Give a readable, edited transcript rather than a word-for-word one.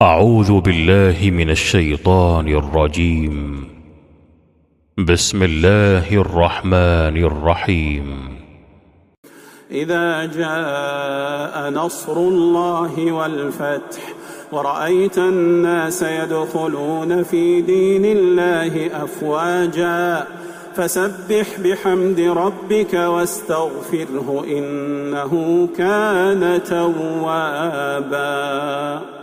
أعوذ بالله من الشيطان الرجيم. بسم الله الرحمن الرحيم. إذا جاء نصر الله والفتح ورأيت الناس يدخلون في دين الله أفواجا فسبح بحمد ربك واستغفره إنه كان توابا.